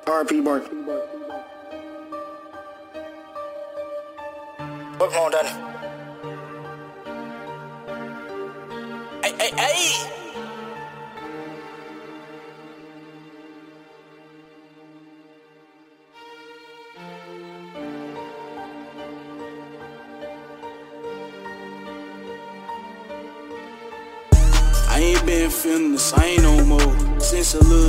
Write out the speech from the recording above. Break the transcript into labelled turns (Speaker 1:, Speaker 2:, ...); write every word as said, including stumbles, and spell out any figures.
Speaker 1: R P Bark.
Speaker 2: What on, Daddy? Hey, hey, hey!
Speaker 3: I ain't been feeling the same no more since a little